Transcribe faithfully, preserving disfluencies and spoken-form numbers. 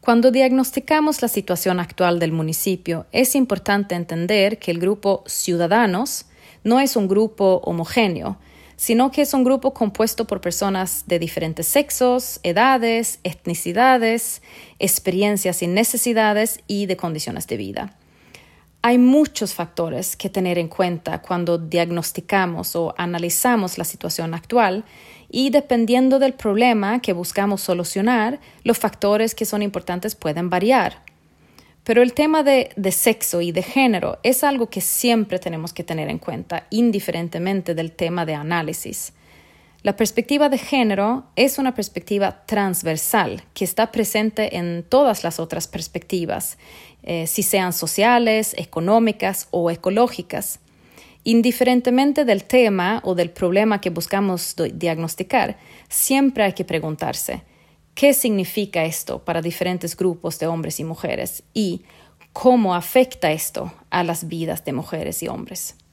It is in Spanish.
Cuando diagnosticamos la situación actual del municipio, es importante entender que el grupo Ciudadanos no es un grupo homogéneo, sino que es un grupo compuesto por personas de diferentes sexos, edades, etnicidades, experiencias y necesidades y de condiciones de vida. Hay muchos factores que tener en cuenta cuando diagnosticamos o analizamos la situación actual y dependiendo del problema que buscamos solucionar, los factores que son importantes pueden variar. Pero el tema de, de sexo y de género es algo que siempre tenemos que tener en cuenta, indiferentemente del tema de análisis. La perspectiva de género es una perspectiva transversal que está presente en todas las otras perspectivas, eh, si sean sociales, económicas o ecológicas. Indiferentemente del tema o del problema que buscamos diagnosticar, siempre hay que preguntarse ¿qué significa esto para diferentes grupos de hombres y mujeres? Y ¿cómo afecta esto a las vidas de mujeres y hombres?